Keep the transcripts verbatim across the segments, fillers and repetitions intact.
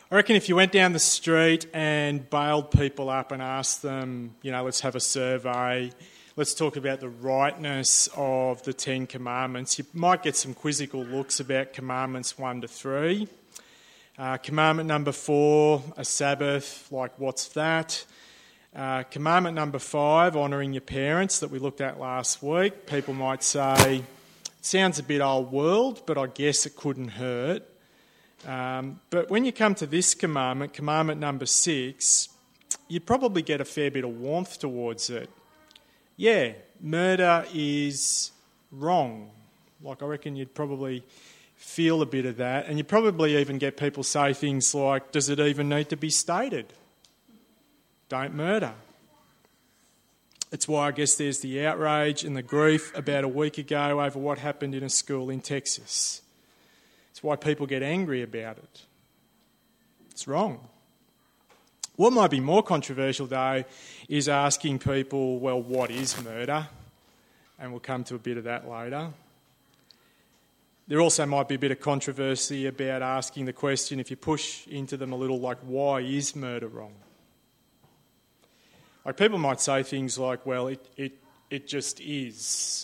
I reckon if you went down the street and bailed people up and asked them, you know, let's have a survey, let's talk about the rightness of the Ten Commandments, you might get some quizzical looks about Commandments one to three. Uh, commandment number four, a Sabbath, like what's that? Uh, commandment number five, honouring your parents, that we looked at last week. People might say, sounds a bit old world, but I guess it couldn't hurt. Um, but when you come to this commandment, commandment number six, you'd probably get a fair bit of warmth towards it. Yeah, murder is wrong. Like, I reckon you'd probably feel a bit of that. And you'd probably even get people say things like, does it even need to be stated? Don't murder. It's why I guess there's the outrage and the grief about a week ago over what happened in a school in Texas. It's why people get angry about it. It's wrong. What might be more controversial, though, is asking people, well, what is murder? And we'll come to a bit of that later. There also might be a bit of controversy about asking the question, if you push into them a little, like, why is murder wrong? Like, people might say things like, well, it it, it just is.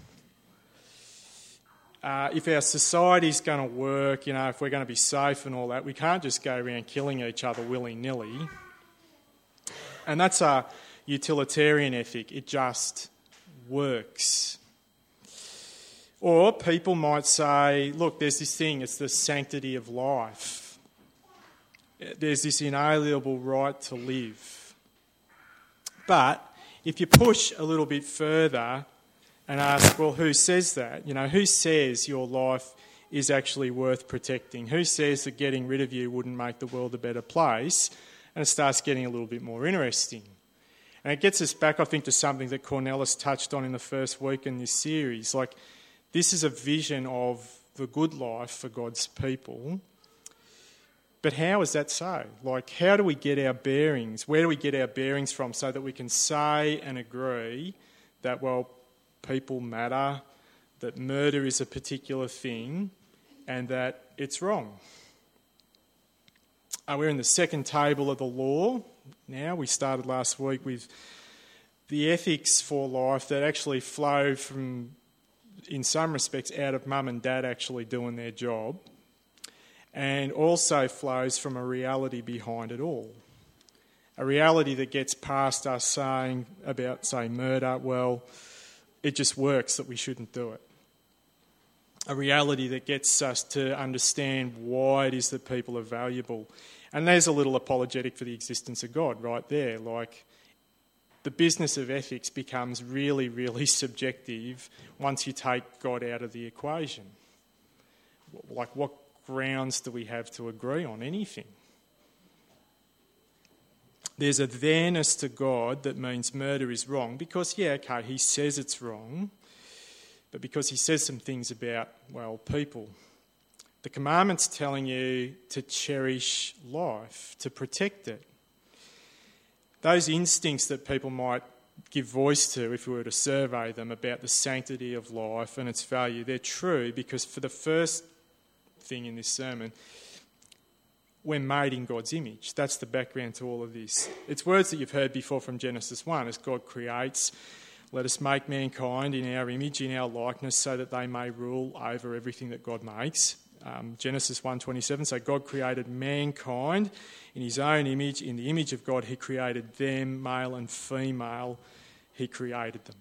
Uh, if our society's going to work, you know, if we're going to be safe and all that, we can't just go around killing each other willy-nilly. And that's a utilitarian ethic. It just works. Or people might say, look, there's this thing, it's the sanctity of life. There's this inalienable right to live. But if you push a little bit further and ask, well, who says that? You know, who says your life is actually worth protecting? Who says that getting rid of you wouldn't make the world a better place? And it starts getting a little bit more interesting. And it gets us back, I think, to something that Cornelis touched on in the first week in this series. Like, this is a vision of the good life for God's people. But how is that so? Like, how do we get our bearings? Where do we get our bearings from so that we can say and agree that, well, people matter, that murder is a particular thing, and that it's wrong? Uh, we're in the second table of the law now. We started last week with the ethics for life that actually flow from, in some respects, out of mum and dad actually doing their job, and also flows from a reality behind it all. A reality that gets past us saying about, say, murder, well, it just works that we shouldn't do it. A reality that gets us to understand why it is that people are valuable. And there's a little apologetic for the existence of God right there. Like, the business of ethics becomes really, really subjective once you take God out of the equation. Like, what grounds do we have to agree on anything? There's a there-ness to God that means murder is wrong because, yeah, okay, he says it's wrong, but because he says some things about, well, people. The commandment's telling you to cherish life, to protect it. Those instincts that people might give voice to if we were to survey them about the sanctity of life and its value, they're true because for the first thing in this sermon, we're made in God's image. That's the background to all of this. It's words that you've heard before from Genesis one. As God creates, let us make mankind in our image, in our likeness, so that they may rule over everything that God makes. Um, Genesis one twenty-seven, so God created mankind in his own image. In the image of God, he created them, male and female. He created them.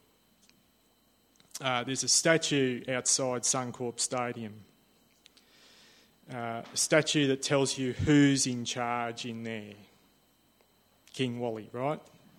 Uh, there's a statue outside Suncorp Stadium. Uh, a statue that tells you who's in charge in there. King Wally, right?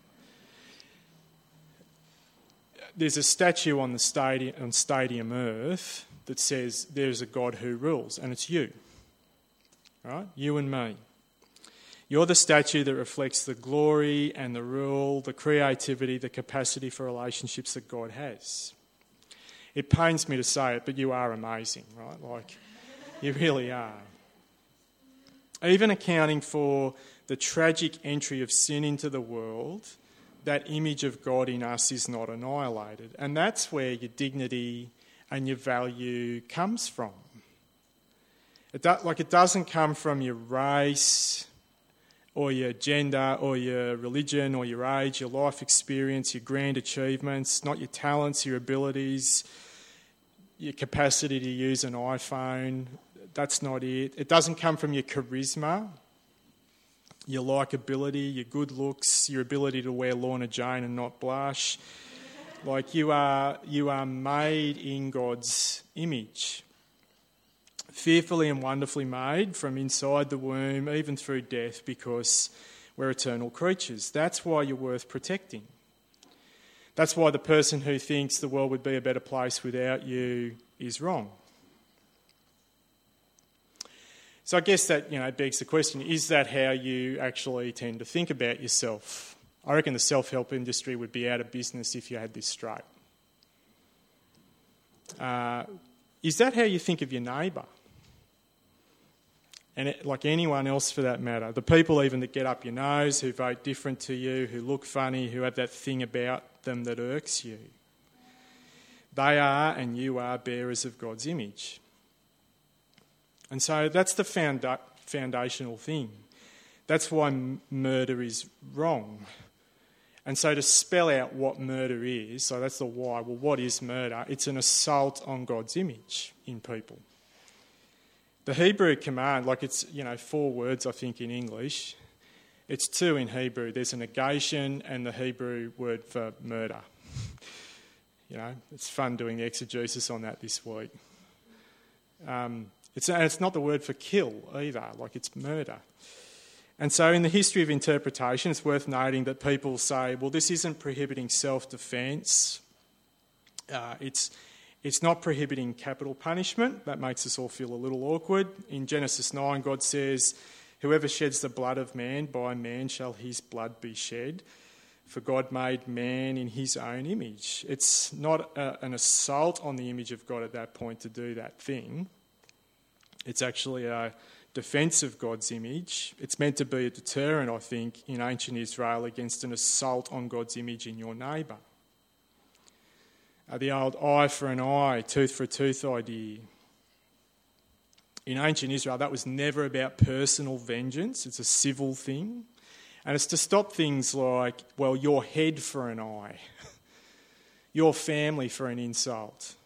There's a statue on the stadium, on Stadium Earth that says there's a God who rules, and it's you, right? You and me. You're the statue that reflects the glory and the rule, the creativity, the capacity for relationships that God has. It pains me to say it, but you are amazing, right? Like, you really are. Even accounting for the tragic entry of sin into the world, that image of God in us is not annihilated. And that's where your dignity and your value comes from. It do, like it doesn't come from your race or your gender or your religion or your age, your life experience, your grand achievements, not your talents, your abilities, your capacity to use an iPhone. That's not it. It doesn't come from your charisma, your likability, your good looks, your ability to wear Lorna Jane and not blush. Like you are, you are made in God's image. Fearfully and wonderfully made from inside the womb, even through death, because we're eternal creatures. That's why you're worth protecting. That's why the person who thinks the world would be a better place without you is wrong. So I guess that, you know, begs the question, is that how you actually tend to think about yourself? I reckon the self-help industry would be out of business if you had this straight. Uh, is that how you think of your neighbour? And it, like anyone else for that matter, the people even that get up your nose, who vote different to you, who look funny, who have that thing about them that irks you. They are and you are bearers of God's image. And so that's the founda- foundational thing. That's why m- murder is wrong. And so to spell out what murder is, so that's the why, well, what is murder? It's an assault on God's image in people. The Hebrew command, like it's, you know, four words, I think, in English. It's two in Hebrew. There's a negation and the Hebrew word for murder. You know, it's fun doing the exegesis on that this week. Um, it's, and it's not the word for kill either, like it's murder. And so in the history of interpretation, it's worth noting that people say, well, this isn't prohibiting self-defence. Uh, it's... It's not prohibiting capital punishment. That makes us all feel a little awkward. In Genesis nine, God says, whoever sheds the blood of man, by man shall his blood be shed. For God made man in his own image. It's not a, an assault on the image of God at that point to do that thing. It's actually a defence of God's image. It's meant to be a deterrent, I think, in ancient Israel against an assault on God's image in your neighbour. Uh, the old eye for an eye, tooth for a tooth idea. In ancient Israel, that was never about personal vengeance. It's a civil thing. And it's to stop things like, well, your head for an eye, your family for an insult.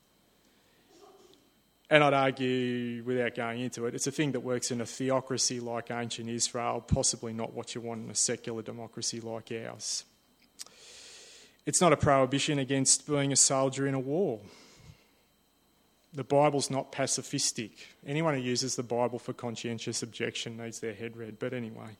And I'd argue, without going into it, it's a thing that works in a theocracy like ancient Israel, possibly not what you want in a secular democracy like ours. It's not a prohibition against being a soldier in a war. The Bible's not pacifistic. Anyone who uses the Bible for conscientious objection needs their head read. But anyway,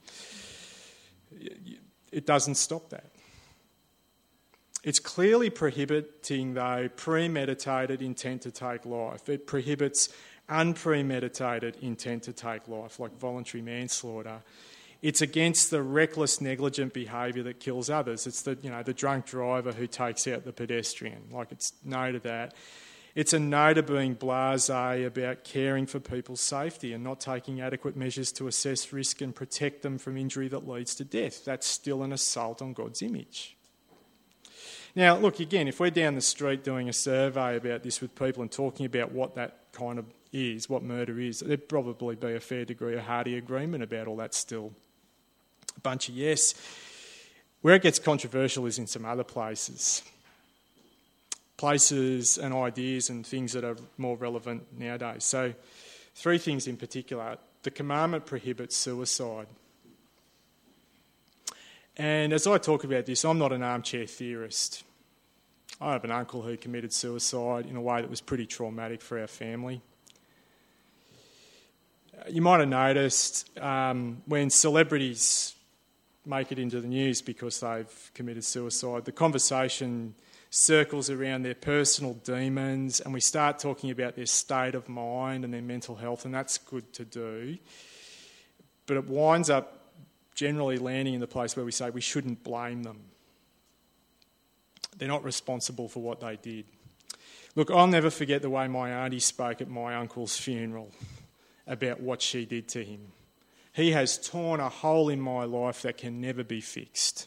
it doesn't stop that. It's clearly prohibiting, though, premeditated intent to take life. It prohibits unpremeditated intent to take life, like voluntary manslaughter. It's against the reckless, negligent behaviour that kills others. It's the, you know, the drunk driver who takes out the pedestrian. Like, it's no to that. It's a no to being blasé about caring for people's safety and not taking adequate measures to assess risk and protect them from injury that leads to death. That's still an assault on God's image. Now, look, again, if we're down the street doing a survey about this with people and talking about what that kind of is, what murder is, there'd probably be a fair degree of hearty agreement about all that still. A bunch of yes. Where it gets controversial is in some other places. Places and ideas and things that are more relevant nowadays. So, three things in particular. The commandment prohibits suicide. And as I talk about this, I'm not an armchair theorist. I have an uncle who committed suicide in a way that was pretty traumatic for our family. You might have noticed um, when celebrities make it into the news because they've committed suicide, the conversation circles around their personal demons and we start talking about their state of mind and their mental health, and that's good to do. But it winds up generally landing in the place where we say we shouldn't blame them. They're not responsible for what they did. Look, I'll never forget the way my auntie spoke at my uncle's funeral about what she did to him. He has torn a hole in my life that can never be fixed.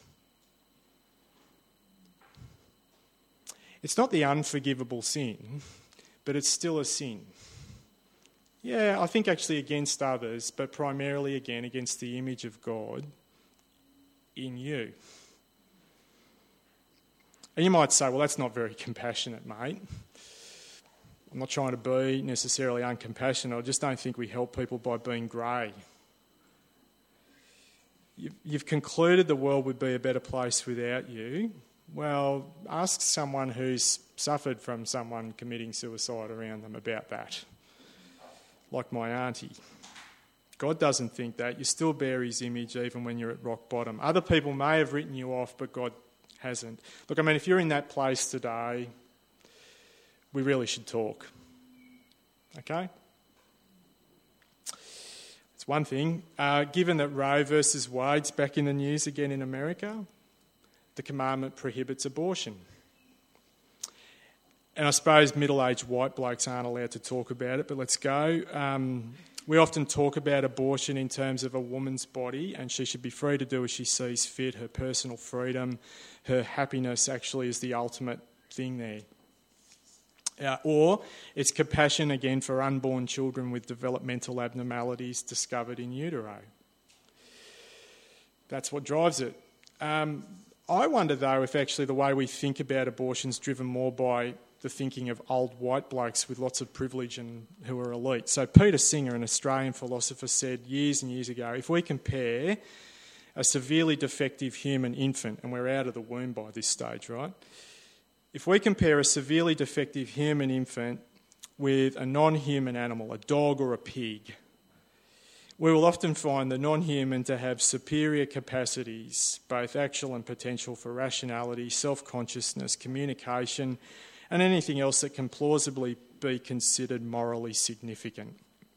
It's not the unforgivable sin, but it's still a sin. Yeah, I think actually against others, but primarily again against the image of God in you. And you might say, well, that's not very compassionate, mate. I'm not trying to be necessarily uncompassionate. I just don't think we help people by being grey. You've concluded the world would be a better place without you. Well, ask someone who's suffered from someone committing suicide around them about that. Like my auntie. God doesn't think that. You still bear his image even when you're at rock bottom. Other people may have written you off, but God hasn't. Look, I mean, if you're in that place today, we really should talk. Okay? It's one thing. Uh, given that Roe versus Wade's back in the news again in America, the commandment prohibits abortion. And I suppose middle-aged white blokes aren't allowed to talk about it, but let's go. Um, we often talk about abortion in terms of a woman's body, and she should be free to do as she sees fit. Her personal freedom, her happiness actually is the ultimate thing there. Uh, or it's compassion again for unborn children with developmental abnormalities discovered in utero. That's what drives it. Um, I wonder though if actually the way we think about abortion is driven more by the thinking of old white blokes with lots of privilege and who are elite. So Peter Singer, an Australian philosopher, said years and years ago, if we compare a severely defective human infant, and we're out of the womb by this stage, right? If we compare a severely defective human infant with a non-human animal, a dog or a pig, we will often find the non-human to have superior capacities, both actual and potential, for rationality, self-consciousness, communication, and anything else that can plausibly be considered morally significant.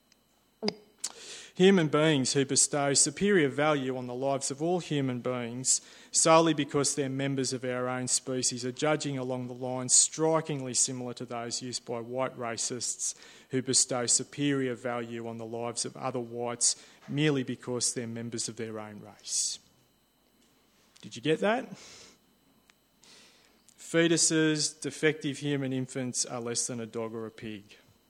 Human beings who bestow superior value on the lives of all human beings solely because they're members of our own species are judging along the lines strikingly similar to those used by white racists who bestow superior value on the lives of other whites merely because they're members of their own race. Did you get that? Fetuses, defective human infants are less than a dog or a pig.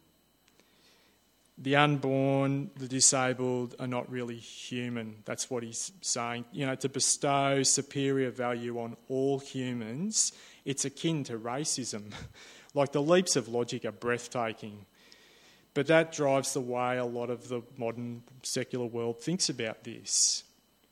The unborn, the disabled are not really human. That's what he's saying. You know, to bestow superior value on all humans, it's akin to racism. Like the leaps of logic are breathtaking. But that drives the way a lot of the modern secular world thinks about this.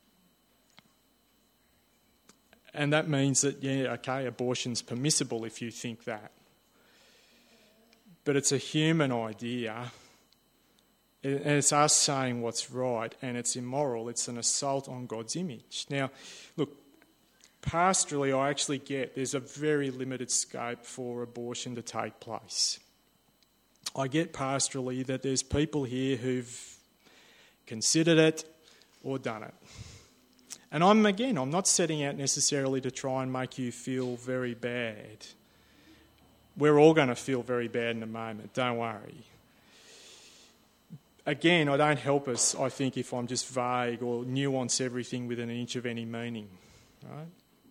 And that means that, yeah, okay, abortion's permissible if you think that. But it's a human idea. And it's us saying what's right, and it's immoral. It's an assault on God's image. Now, look, pastorally, I actually get there's a very limited scope for abortion to take place. I get pastorally that there's people here who've considered it or done it. And I'm, again, I'm not setting out necessarily to try and make you feel very bad. We're all going to feel very bad in a moment, don't worry. Again, I don't help us, I think, if I'm just vague or nuance everything within an inch of any meaning. Right?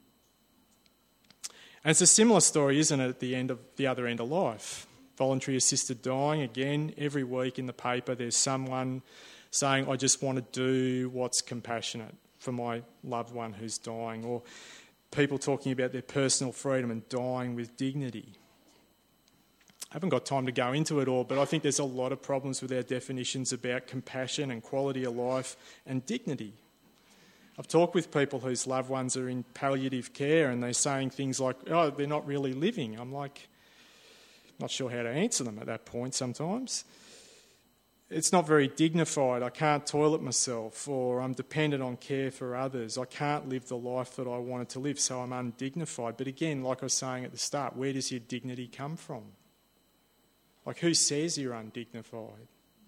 And it's a similar story, isn't it, at the end of the other end of life? Voluntary assisted dying, again, every week in the paper there's someone saying, I just want to do what's compassionate for my loved one who's dying, or people talking about their personal freedom and dying with dignity. I haven't got time to go into it all, but I think there's a lot of problems with our definitions about compassion and quality of life and dignity. I've talked with people whose loved ones are in palliative care and they're saying things like, oh, they're not really living. I'm like, not sure how to answer them at that point sometimes. It's not very dignified. I can't toilet myself, or I'm dependent on care for others. I can't live the life that I wanted to live, so I'm undignified. But again, like I was saying at the start, where does your dignity come from? Like, who says you're undignified?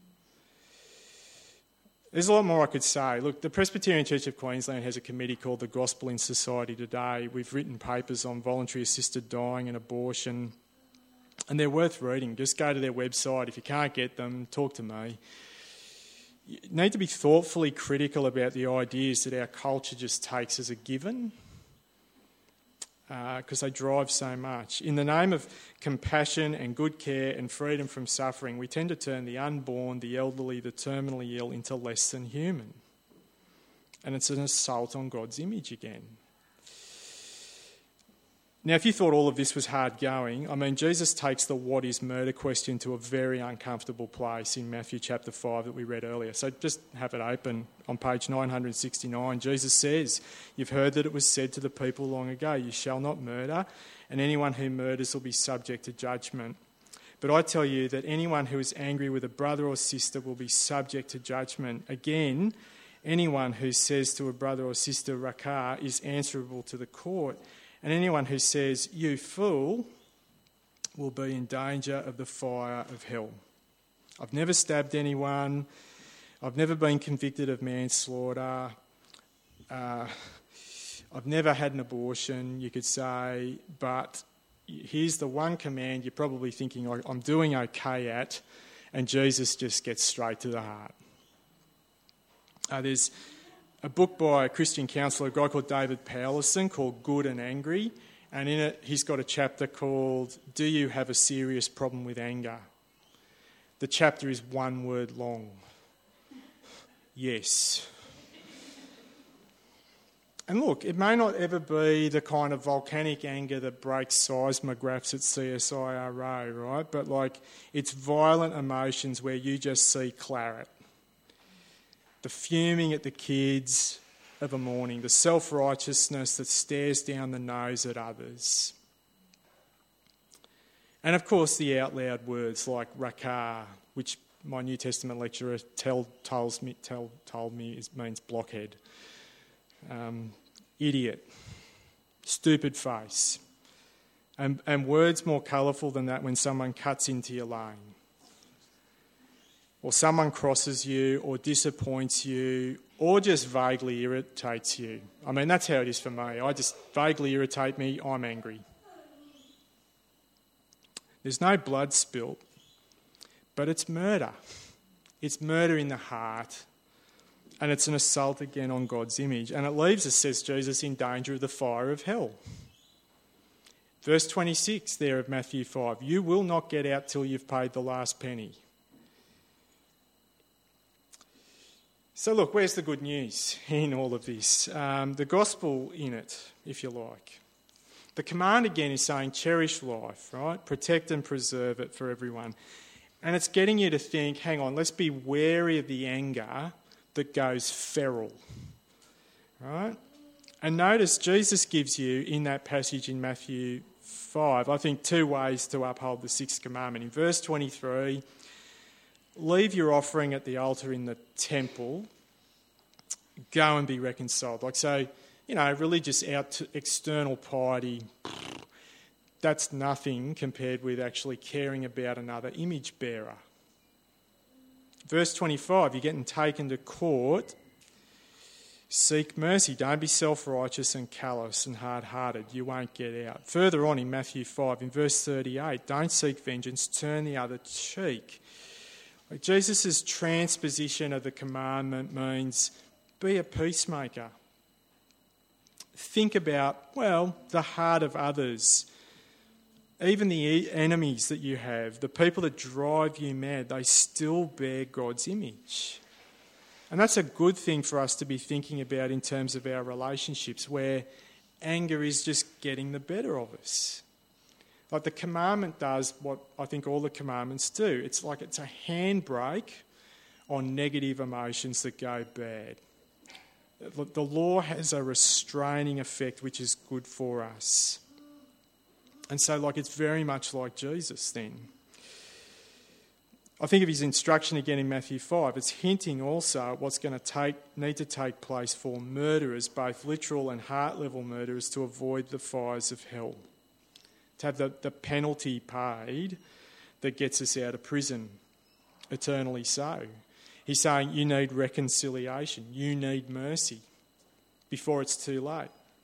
There's a lot more I could say. Look, the Presbyterian Church of Queensland has a committee called the Gospel in Society Today. We've written papers on voluntary assisted dying and abortion, and they're worth reading. Just go to their website. If you can't get them, talk to me. You need to be thoughtfully critical about the ideas that our culture just takes as a given. because uh, they drive so much. In the name of compassion and good care and freedom from suffering, we tend to turn the unborn, the elderly, the terminally ill into less than human. And it's an assault on God's image again. Now, if you thought all of this was hard going, I mean, Jesus takes the what is murder question to a very uncomfortable place in Matthew chapter five that we read earlier. So just have it open on page nine sixty-nine. Jesus says, "You've heard that it was said to the people long ago, 'You shall not murder, and anyone who murders will be subject to judgment.' But I tell you that anyone who is angry with a brother or sister will be subject to judgment. Again, anyone who says to a brother or sister, 'Raca,' is answerable to the court. And anyone who says, 'You fool,' will be in danger of the fire of hell." I've never stabbed anyone. I've never been convicted of manslaughter. Uh, I've never had an abortion, you could say. But here's the one command you're probably thinking, I'm doing okay at, and Jesus just gets straight to the heart. Uh, there's a book by a Christian counsellor, a guy called David Powlerson, called Good and Angry, and in it he's got a chapter called "Do You Have a Serious Problem with Anger?" The chapter is one word long. Yes. And look, it may not ever be the kind of volcanic anger that breaks seismographs at C S I R O, right? But like, it's violent emotions where you just see claret. The fuming at the kids of a morning, the self-righteousness that stares down the nose at others. And of course the out loud words like "Raca," which my New Testament lecturer tell, tells me, tell, told me is, means blockhead. Um, idiot. Stupid face. And, and words more colourful than that when someone cuts into your lane. Or someone crosses you, or disappoints you, or just vaguely irritates you. I mean, that's how it is for me. I just vaguely irritate me, I'm angry. There's no blood spilt, but it's murder. It's murder in the heart, and it's an assault again on God's image. And it leaves us, says Jesus, in danger of the fire of hell. Verse twenty-six there of Matthew five, "You will not get out till you've paid the last penny." So look, where's the good news in all of this? Um, the gospel in it, if you like. The command again is saying cherish life, right? Protect and preserve it for everyone. And it's getting you to think, hang on, let's be wary of the anger that goes feral, right? And notice Jesus gives you in that passage in Matthew five, I think, two ways to uphold the sixth commandment. In verse twenty-three, leave your offering at the altar in the temple, go and be reconciled. Like, so, you know, religious out external piety, that's nothing compared with actually caring about another image bearer. Verse twenty-five, you're getting taken to court, seek mercy. Don't be self-righteous and callous and hard-hearted. You won't get out. Further on in Matthew five, in verse thirty-eight, don't seek vengeance, turn the other cheek. Like, Jesus' transposition of the commandment means be a peacemaker. Think about, well, the heart of others. Even the enemies that you have, the people that drive you mad, they still bear God's image. And that's a good thing for us to be thinking about in terms of our relationships, where anger is just getting the better of us. Like, the commandment does what I think all the commandments do. It's like it's a handbrake on negative emotions that go bad. The law has a restraining effect which is good for us. And so, like, it's very much like Jesus then. I think of his instruction again in Matthew five. It's hinting also at what's going to take, need to take place for murderers, both literal and heart-level murderers, to avoid the fires of hell. To have the, the penalty paid that gets us out of prison, eternally so. He's saying you need reconciliation, you need mercy before it's too late.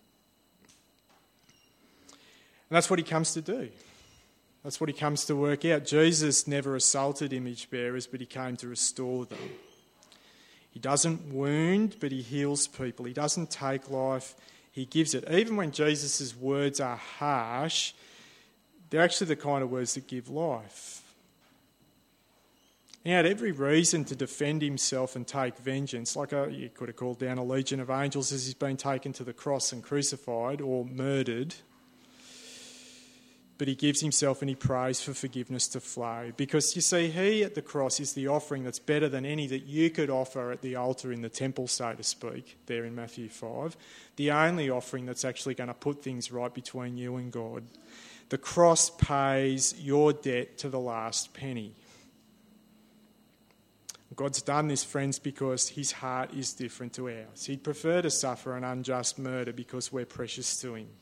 And that's what he comes to do. That's what he comes to work out. Jesus never assaulted image bearers, but he came to restore them. He doesn't wound, but he heals people. He doesn't take life, he gives it. Even when Jesus' words are harsh, they're actually the kind of words that give life. He had every reason to defend himself and take vengeance. Like a, you could have called down a legion of angels as he's been taken to the cross and crucified or murdered. But he gives himself and he prays for forgiveness to flow. Because you see, he at the cross is the offering that's better than any that you could offer at the altar in the temple, so to speak, there in Matthew five. The only offering that's actually going to put things right between you and God. The cross pays your debt to the last penny. God's done this, friends, because his heart is different to ours. He'd prefer to suffer an unjust murder because we're precious to him.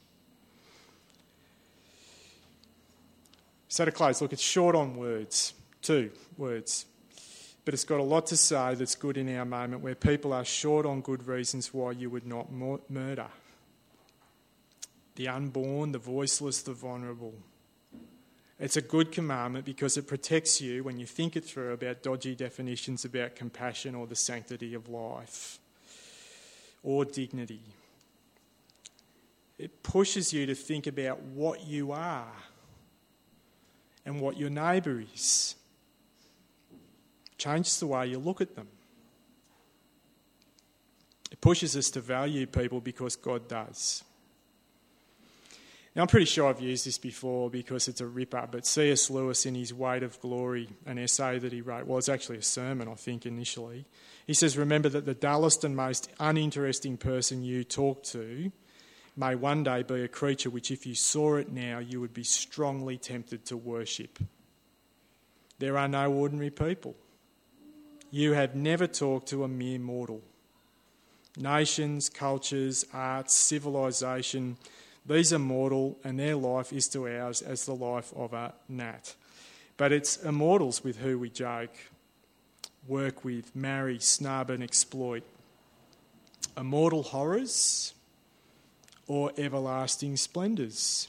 So to close, look, it's short on words, two words, but it's got a lot to say that's good in our moment where people are short on good reasons why you would not murder. The unborn, the voiceless, the vulnerable. It's a good commandment because it protects you when you think it through about dodgy definitions about compassion or the sanctity of life or dignity. It pushes you to think about what you are and what your neighbour is. Changes the way you look at them. It pushes us to value people because God does. Now, I'm pretty sure I've used this before because it's a ripper, but C S Lewis, in his Weight of Glory, an essay that he wrote, well, it's actually a sermon, I think, initially. He says, remember that the dullest and most uninteresting person you talk to may one day be a creature which, if you saw it now, you would be strongly tempted to worship. There are no ordinary people. You have never talked to a mere mortal. Nations, cultures, arts, civilization, these are mortal, and their life is to ours as the life of a gnat. But it's immortals with who we joke, work with, marry, snub and exploit. Immortal horrors or everlasting splendours.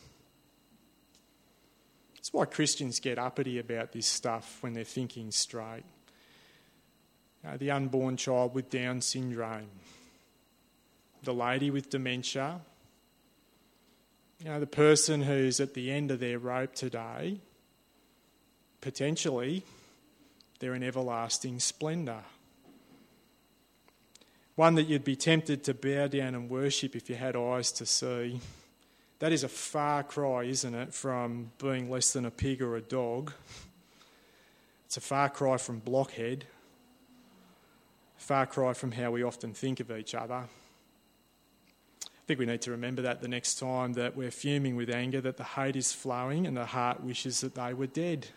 That's why Christians get uppity about this stuff when they're thinking straight. Uh, the unborn child with Down syndrome, the lady with dementia, you know, the person who's at the end of their rope today, potentially they're an everlasting splendour. One that you'd be tempted to bow down and worship if you had eyes to see. That is a far cry, isn't it, from being less than a pig or a dog. It's a far cry from blockhead. Far cry from how we often think of each other. I think we need to remember that the next time that we're fuming with anger, that the hate is flowing and the heart wishes that they were dead.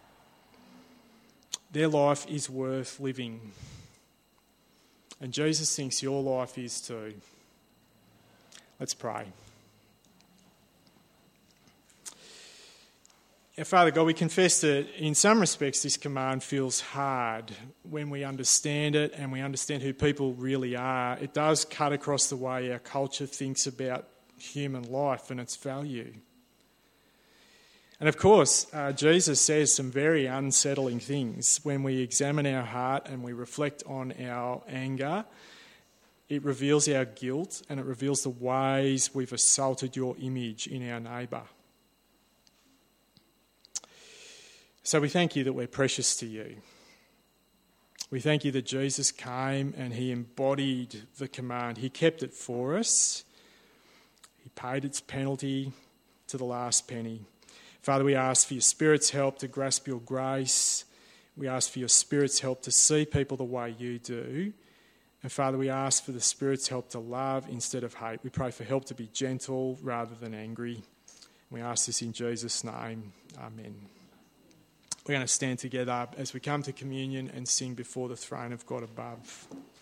Their life is worth living. And Jesus thinks your life is too. Let's pray. Our Father God, we confess that in some respects this command feels hard when we understand it and we understand who people really are. It does cut across the way our culture thinks about human life and its value. And of course, uh, Jesus says some very unsettling things when we examine our heart and we reflect on our anger. It reveals our guilt and it reveals the ways we've assaulted your image in our neighbour. So we thank you that we're precious to you. We thank you that Jesus came and he embodied the command. He kept it for us. He paid its penalty to the last penny. Father, we ask for your Spirit's help to grasp your grace. We ask for your Spirit's help to see people the way you do. And Father, we ask for the Spirit's help to love instead of hate. We pray for help to be gentle rather than angry. We ask this in Jesus' name. Amen. We're going to stand together as we come to communion and sing before the throne of God above.